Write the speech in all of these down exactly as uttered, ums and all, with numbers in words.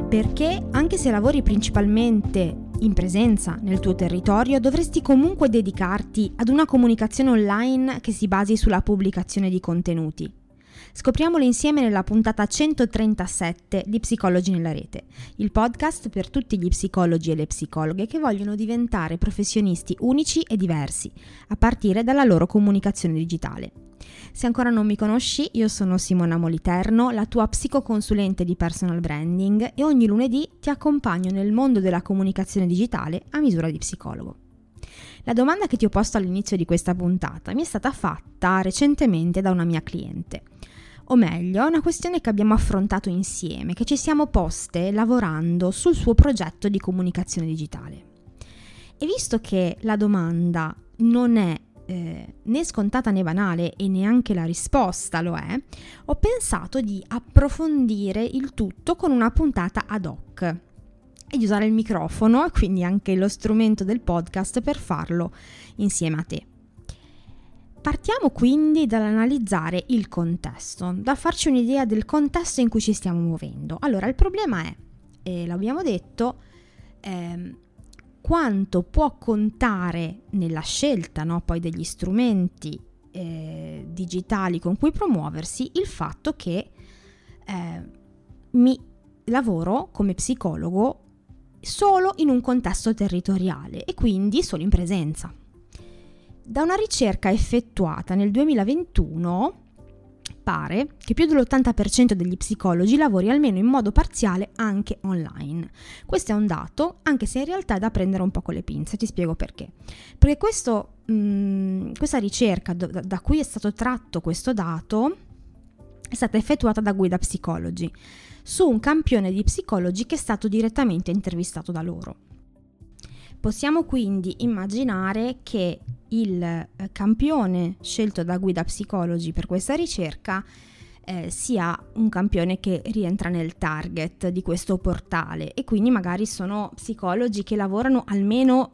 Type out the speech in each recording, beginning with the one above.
Perché anche se lavori principalmente in presenza nel tuo territorio, dovresti comunque dedicarti ad una comunicazione online che si basi sulla pubblicazione di contenuti. Scopriamolo insieme nella puntata centotrentasette di Psicologi nella Rete, il podcast per tutti gli psicologi e le psicologhe che vogliono diventare professionisti unici e diversi, a partire dalla loro comunicazione digitale. Se ancora non mi conosci, io sono Simona Moliterno, la tua psicoconsulente di personal branding, e ogni lunedì ti accompagno nel mondo della comunicazione digitale a misura di psicologo. La domanda che ti ho posto all'inizio di questa puntata mi è stata fatta recentemente da una mia cliente. O meglio, è una questione che abbiamo affrontato insieme, che ci siamo poste lavorando sul suo progetto di comunicazione digitale. E visto che la domanda non è eh, né scontata né banale e neanche la risposta lo è, ho pensato di approfondire il tutto con una puntata ad hoc e di usare il microfono e quindi anche lo strumento del podcast per farlo insieme a te. Partiamo quindi dall'analizzare il contesto, da farci un'idea del contesto in cui ci stiamo muovendo. Allora, il problema è, e l'abbiamo detto, eh, quanto può contare nella scelta, no, poi degli strumenti eh, digitali con cui promuoversi il fatto che eh, mi lavoro come psicologo solo in un contesto territoriale e quindi solo in presenza. Da una ricerca effettuata nel duemilaventuno pare che più dell'ottanta per cento degli psicologi lavori almeno in modo parziale anche online. Questo è un dato, anche se in realtà è da prendere un po' con le pinze, ti spiego perché. Perché questo, mh, questa ricerca da, da cui è stato tratto questo dato è stata effettuata da Guida Psicologi su un campione di psicologi che è stato direttamente intervistato da loro. Possiamo quindi immaginare che il eh, campione scelto da Guida Psicologi per questa ricerca eh, sia un campione che rientra nel target di questo portale e quindi magari sono psicologi che lavorano almeno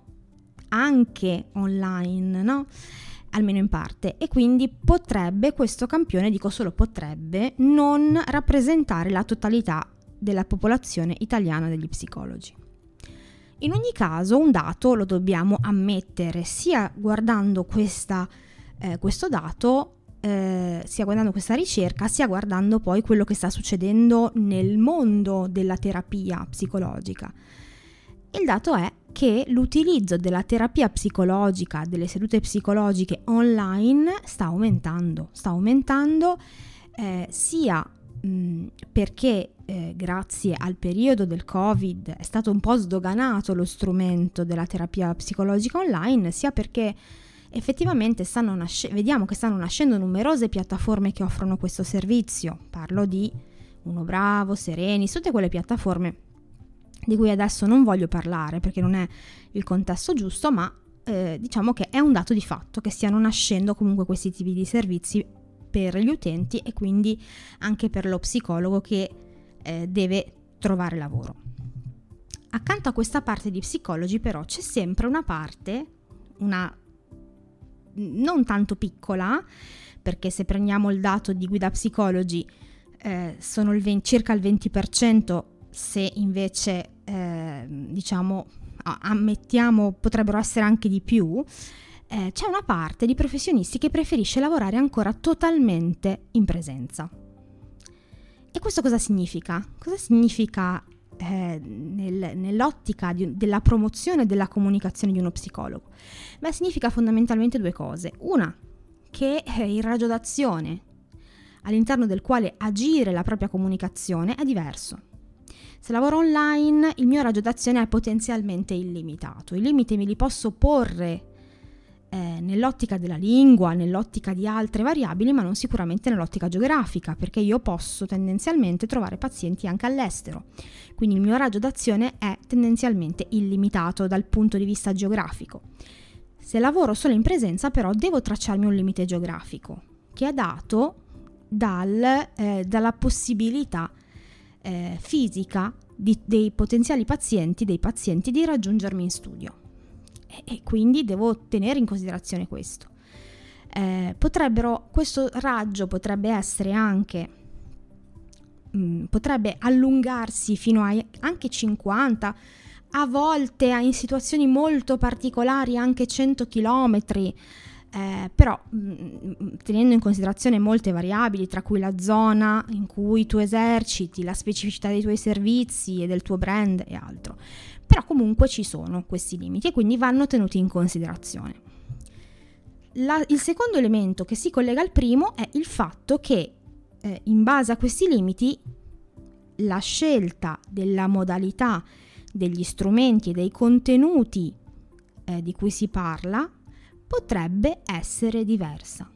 anche online, no? Almeno in parte, e quindi potrebbe questo campione, dico solo potrebbe, non rappresentare la totalità della popolazione italiana degli psicologi. In ogni caso, un dato lo dobbiamo ammettere, sia guardando questa, eh, questo dato, eh, sia guardando questa ricerca, sia guardando poi quello che sta succedendo nel mondo della terapia psicologica. Il dato è che l'utilizzo della terapia psicologica, delle sedute psicologiche online sta aumentando, sta aumentando eh, sia mh, perché eh, grazie al periodo del Covid è stato un po' sdoganato lo strumento della terapia psicologica online, sia perché effettivamente stanno nasce- vediamo che stanno nascendo numerose piattaforme che offrono questo servizio. Parlo di Uno Bravo, Sereni, tutte quelle piattaforme di cui adesso non voglio parlare perché non è il contesto giusto, ma eh, diciamo che è un dato di fatto che stiano nascendo comunque questi tipi di servizi per gli utenti e quindi anche per lo psicologo che eh, deve trovare lavoro. Accanto a questa parte di psicologi però c'è sempre una parte, una non tanto piccola, perché se prendiamo il dato di Guida Psicologi eh, sono il venti, circa il venti per cento, se invece eh, diciamo ammettiamo potrebbero essere anche di più, eh, c'è una parte di professionisti che preferisce lavorare ancora totalmente in presenza. E questo cosa significa? Cosa significa eh, nel, nell'ottica di, della promozione della comunicazione di uno psicologo? Beh, significa fondamentalmente due cose. Una, che eh, il raggio d'azione all'interno del quale agire la propria comunicazione è diverso. Se lavoro online, il mio raggio d'azione è potenzialmente illimitato. I limiti me li posso porre eh, nell'ottica della lingua, nell'ottica di altre variabili, ma non sicuramente nell'ottica geografica, perché io posso tendenzialmente trovare pazienti anche all'estero. Quindi il mio raggio d'azione è tendenzialmente illimitato dal punto di vista geografico. Se lavoro solo in presenza, però, devo tracciarmi un limite geografico, che è dato dal, eh, dalla possibilità Eh, fisica di, dei potenziali pazienti, dei pazienti di raggiungermi in studio e, e quindi devo tenere in considerazione questo. Eh, potrebbero, questo raggio potrebbe essere anche mh, potrebbe allungarsi fino a anche cinquanta, a volte in situazioni molto particolari anche cento chilometri, eh, però mh, tenendo in considerazione molte variabili, tra cui la zona in cui tu eserciti, la specificità dei tuoi servizi e del tuo brand e altro. Però comunque ci sono questi limiti e quindi vanno tenuti in considerazione. La, il secondo elemento che si collega al primo è il fatto che eh, in base a questi limiti la scelta della modalità, degli strumenti e dei contenuti eh, di cui si parla potrebbe essere diversa.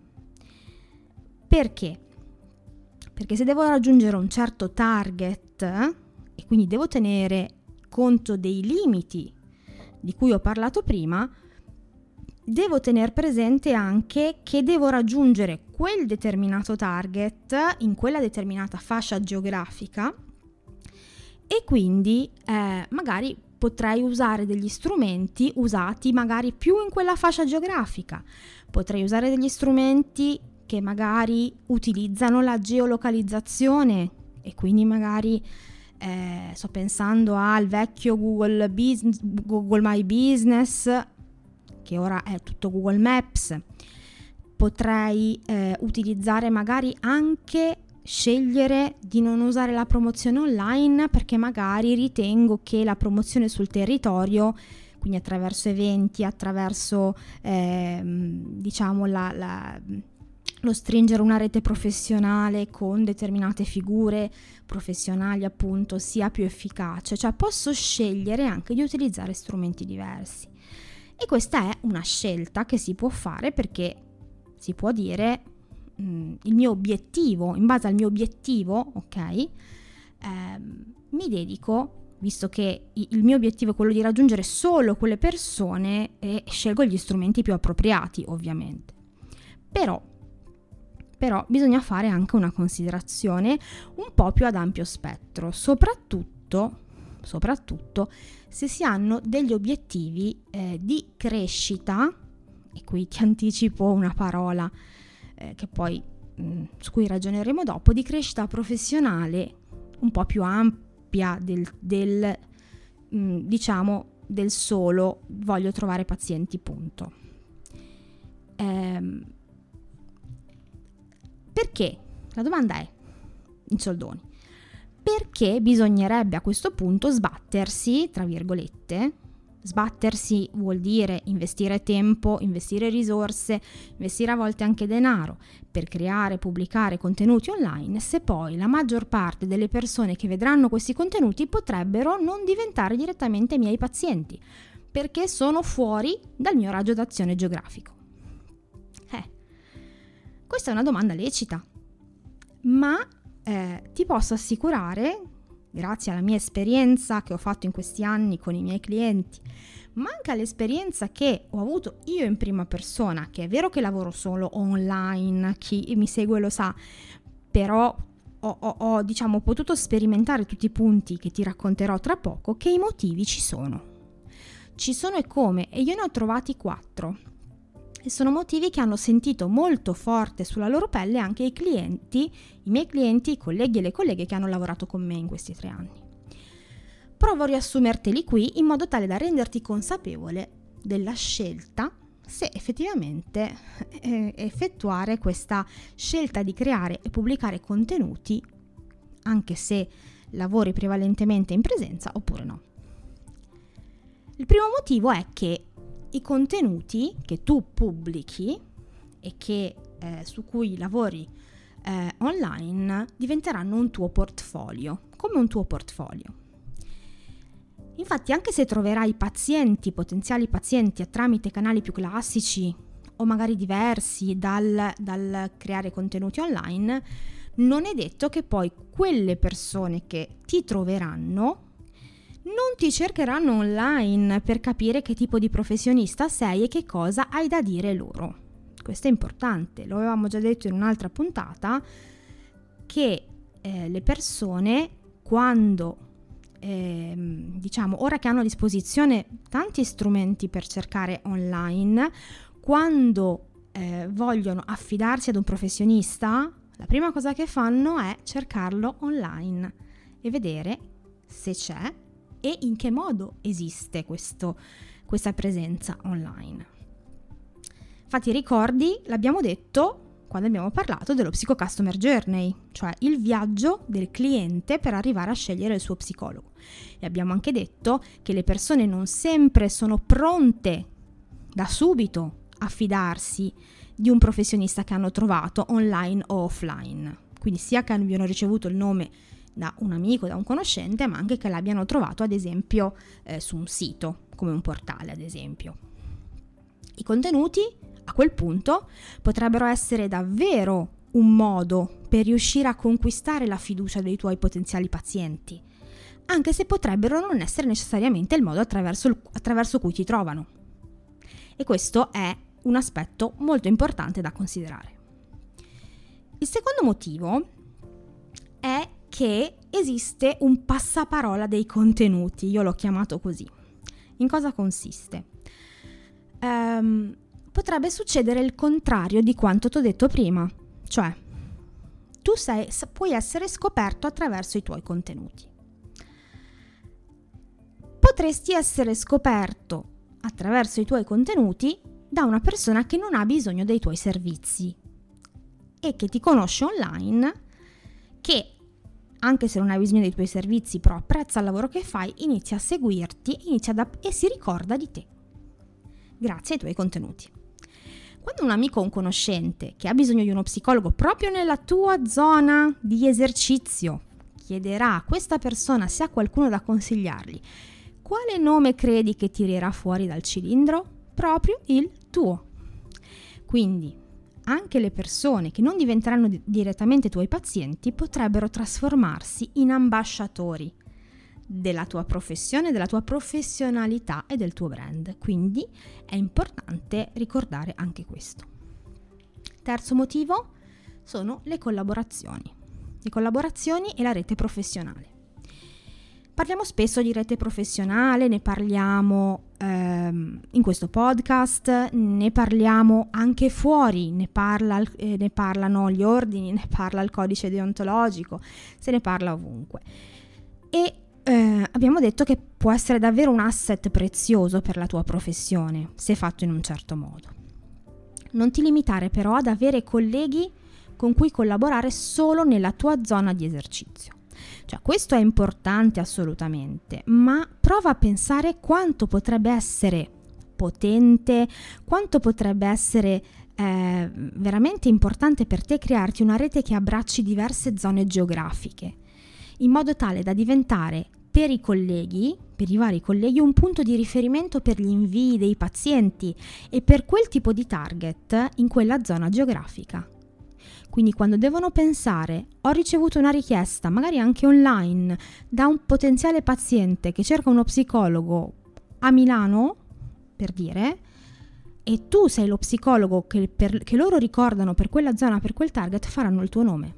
Perché? Perché se devo raggiungere un certo target eh, e quindi devo tenere conto dei limiti di cui ho parlato prima, devo tener presente anche che devo raggiungere quel determinato target in quella determinata fascia geografica e quindi eh, magari potrei usare degli strumenti usati magari più in quella fascia geografica, potrei usare degli strumenti che magari utilizzano la geolocalizzazione e quindi magari Eh, sto pensando al vecchio Google Business, Google My Business, che ora è tutto Google Maps. Potrei eh, utilizzare magari anche scegliere di non usare la promozione online perché magari ritengo che la promozione sul territorio, quindi attraverso eventi, attraverso eh, diciamo la, la lo stringere una rete professionale con determinate figure professionali appunto sia più efficace, cioè posso scegliere anche di utilizzare strumenti diversi e questa è una scelta che si può fare perché si può dire mh, il mio obiettivo, in base al mio obiettivo, ok, ehm, mi dedico, visto che il mio obiettivo è quello di raggiungere solo quelle persone e scelgo gli strumenti più appropriati ovviamente, però Però bisogna fare anche una considerazione un po' più ad ampio spettro, soprattutto, soprattutto se si hanno degli obiettivi eh, di crescita, e qui ti anticipo una parola eh, che poi, mh, su cui ragioneremo dopo, di crescita professionale un po' più ampia del, del mh, diciamo del solo voglio trovare pazienti, punto. Ehm, Perché? La domanda è, in soldoni, perché bisognerebbe a questo punto sbattersi, tra virgolette, sbattersi vuol dire investire tempo, investire risorse, investire a volte anche denaro per creare e pubblicare contenuti online, se poi la maggior parte delle persone che vedranno questi contenuti potrebbero non diventare direttamente miei pazienti, perché sono fuori dal mio raggio d'azione geografico. Eh. Questa è una domanda lecita, ma eh, ti posso assicurare, grazie alla mia esperienza che ho fatto in questi anni con i miei clienti, ma anche all'esperienza che ho avuto io in prima persona, che è vero che lavoro solo online, chi mi segue lo sa, però ho, ho, ho diciamo, potuto sperimentare tutti i punti che ti racconterò tra poco, che i motivi ci sono. Ci sono e come, e io ne ho trovati quattro. E sono motivi che hanno sentito molto forte sulla loro pelle anche i clienti, i miei clienti, i colleghi e le colleghe che hanno lavorato con me in questi tre anni. Provo a riassumerteli qui in modo tale da renderti consapevole della scelta se effettivamente eh, effettuare questa scelta di creare e pubblicare contenuti, anche se lavori prevalentemente in presenza oppure no. Il primo motivo è che i contenuti che tu pubblichi e che, eh, su cui lavori eh, online diventeranno un tuo portfolio, come un tuo portfolio. Infatti, anche se troverai pazienti, potenziali pazienti tramite canali più classici o magari diversi dal, dal creare contenuti online, non è detto che poi quelle persone che ti troveranno non ti cercheranno online per capire che tipo di professionista sei e che cosa hai da dire loro. Questo è importante, lo avevamo già detto in un'altra puntata, che eh, le persone quando, eh, diciamo, ora che hanno a disposizione tanti strumenti per cercare online, quando eh, vogliono affidarsi ad un professionista, La prima cosa che fanno è cercarlo online e vedere se c'è e in che modo esiste questo, questa presenza online. Infatti ricordi, l'abbiamo detto quando abbiamo parlato dello Psycho Customer Journey, cioè il viaggio del cliente per arrivare a scegliere il suo psicologo. E abbiamo anche detto che le persone non sempre sono pronte da subito a fidarsi di un professionista che hanno trovato online o offline. Quindi sia che abbiano ricevuto il nome da un amico, da un conoscente, ma anche che l'abbiano trovato ad esempio eh, su un sito, come un portale ad esempio. I contenuti a quel punto potrebbero essere davvero un modo per riuscire a conquistare la fiducia dei tuoi potenziali pazienti, anche se potrebbero non essere necessariamente il modo attraverso, il, attraverso cui ti trovano. E questo è un aspetto molto importante da considerare. Il secondo motivo è che esiste un passaparola dei contenuti, io l'ho chiamato così. In cosa consiste? Um, potrebbe succedere il contrario di quanto ti ho detto prima, cioè tu sei, puoi essere scoperto attraverso i tuoi contenuti. Potresti essere scoperto attraverso i tuoi contenuti da una persona che non ha bisogno dei tuoi servizi e che ti conosce online, che anche se non hai bisogno dei tuoi servizi però apprezza il lavoro che fai, inizia a seguirti inizia ad app- e si ricorda di te grazie ai tuoi contenuti. Quando un amico o un conoscente che ha bisogno di uno psicologo proprio nella tua zona di esercizio chiederà a questa persona se ha qualcuno da consigliargli, quale nome credi che tirerà fuori dal cilindro? Proprio il tuo. Quindi anche le persone che non diventeranno di- direttamente tuoi pazienti potrebbero trasformarsi in ambasciatori della tua professione, della tua professionalità e del tuo brand. Quindi è importante ricordare anche questo. Terzo motivo sono le collaborazioni. Le collaborazioni e la rete professionale. Parliamo spesso di rete professionale, ne parliamo ehm, in questo podcast, ne parliamo anche fuori, ne, parla, eh, ne parlano gli ordini, ne parla il codice deontologico, se ne parla ovunque. E eh, abbiamo detto che può essere davvero un asset prezioso per la tua professione, se fatto in un certo modo. Non ti limitare però ad avere colleghi con cui collaborare solo nella tua zona di esercizio. Cioè, questo è importante assolutamente, ma prova a pensare quanto potrebbe essere potente, quanto potrebbe essere eh, veramente importante per te crearti una rete che abbracci diverse zone geografiche, in modo tale da diventare per i colleghi, per i vari colleghi, un punto di riferimento per gli invii dei pazienti e per quel tipo di target in quella zona geografica. Quindi quando devono pensare, ho ricevuto una richiesta, magari anche online, da un potenziale paziente che cerca uno psicologo a Milano, per dire, e tu sei lo psicologo che, per, che loro ricordano per quella zona, per quel target, faranno il tuo nome.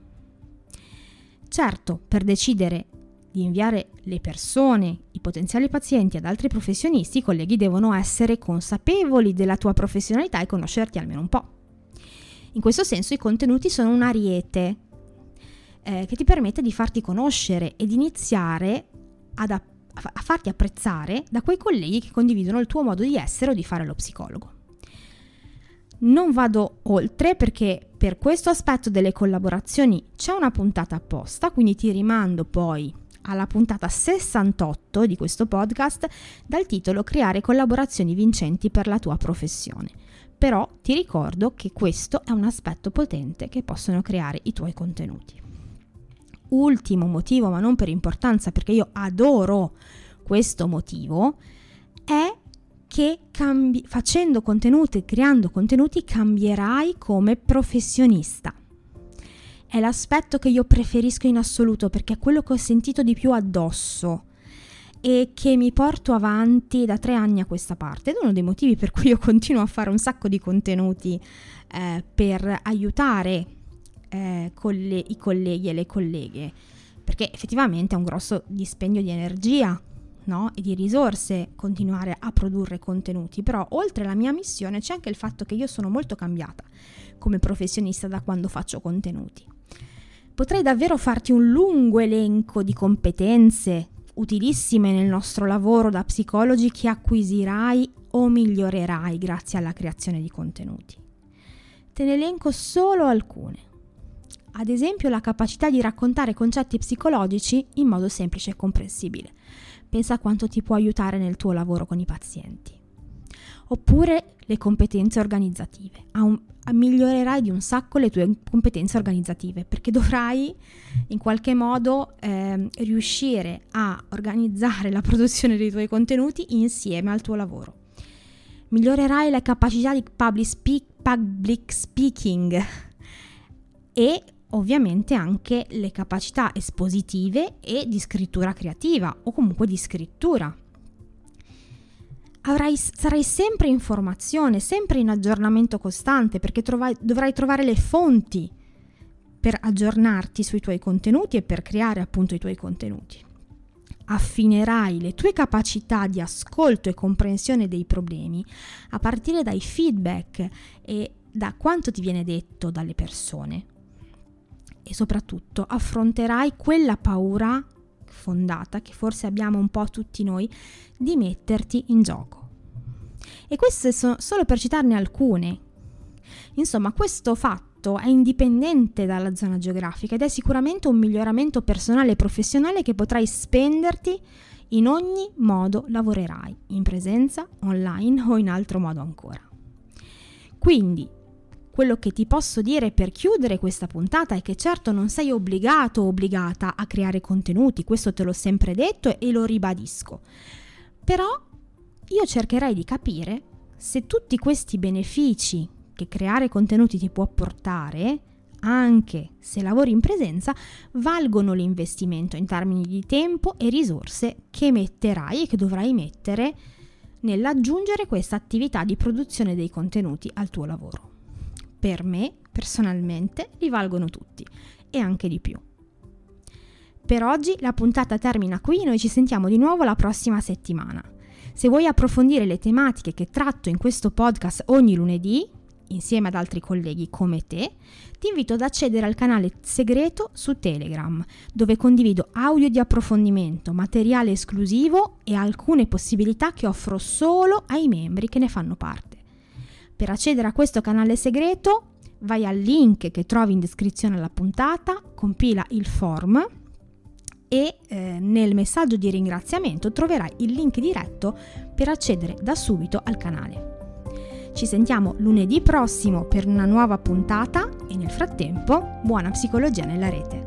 Certo, per decidere di inviare le persone, i potenziali pazienti ad altri professionisti, i colleghi devono essere consapevoli della tua professionalità e conoscerti almeno un po'. In questo senso i contenuti sono un ariete eh, che ti permette di farti conoscere ed iniziare ad a, a farti apprezzare da quei colleghi che condividono il tuo modo di essere o di fare lo psicologo. Non vado oltre perché per questo aspetto delle collaborazioni c'è una puntata apposta, quindi ti rimando poi alla puntata sessantotto di questo podcast dal titolo Creare collaborazioni vincenti per la tua professione. Però ti ricordo che questo è un aspetto potente che possono creare i tuoi contenuti. Ultimo motivo, ma non per importanza, perché io adoro questo motivo, è che cambi- facendo contenuti, creando contenuti, cambierai come professionista. È l'aspetto che io preferisco in assoluto perché è quello che ho sentito di più addosso e che mi porto avanti da tre anni a questa parte, ed è uno dei motivi per cui io continuo a fare un sacco di contenuti eh, per aiutare eh, colle- i colleghi e le colleghe, perché effettivamente è un grosso dispendio di energia, no? E di risorse continuare a produrre contenuti, però oltre alla mia missione c'è anche il fatto che io sono molto cambiata come professionista da quando faccio contenuti. Potrei davvero farti un lungo elenco di competenze utilissime nel nostro lavoro da psicologi che acquisirai o migliorerai grazie alla creazione di contenuti. Te ne elenco solo alcune. Ad esempio, la capacità di raccontare concetti psicologici in modo semplice e comprensibile. Pensa a quanto ti può aiutare nel tuo lavoro con i pazienti. Oppure le competenze organizzative. A un, a migliorerai di un sacco le tue competenze organizzative, perché dovrai in qualche modo eh, riuscire a organizzare la produzione dei tuoi contenuti insieme al tuo lavoro. Migliorerai la capacità di public, speak, public speaking e ovviamente anche le capacità espositive e di scrittura creativa o comunque di scrittura. Avrai, sarai sempre in formazione, sempre in aggiornamento costante, perché trovai, dovrai trovare le fonti per aggiornarti sui tuoi contenuti e per creare appunto i tuoi contenuti. Affinerai le tue capacità di ascolto e comprensione dei problemi a partire dai feedback e da quanto ti viene detto dalle persone. E soprattutto affronterai quella paura fondata che forse abbiamo un po' tutti noi di metterti in gioco. E queste sono solo per citarne alcune. Insomma, questo fatto è indipendente dalla zona geografica ed è sicuramente un miglioramento personale e professionale che potrai spenderti in ogni modo lavorerai, in presenza, online o in altro modo ancora. Quindi, quello che ti posso dire per chiudere questa puntata è che certo non sei obbligato o obbligata a creare contenuti, questo te l'ho sempre detto e lo ribadisco. Però io cercherei di capire se tutti questi benefici che creare contenuti ti può portare, anche se lavori in presenza, valgono l'investimento in termini di tempo e risorse che metterai e che dovrai mettere nell'aggiungere questa attività di produzione dei contenuti al tuo lavoro. Per me, personalmente, li valgono tutti e anche di più. Per oggi la puntata termina qui, noi ci sentiamo di nuovo la prossima settimana. Se vuoi approfondire le tematiche che tratto in questo podcast ogni lunedì, insieme ad altri colleghi come te, ti invito ad accedere al canale segreto su Telegram, dove condivido audio di approfondimento, materiale esclusivo e alcune possibilità che offro solo ai membri che ne fanno parte. Per accedere a questo canale segreto, vai al link che trovi in descrizione alla puntata, compila il form e eh, nel messaggio di ringraziamento troverai il link diretto per accedere da subito al canale. Ci sentiamo lunedì prossimo per una nuova puntata e nel frattempo buona psicologia nella rete.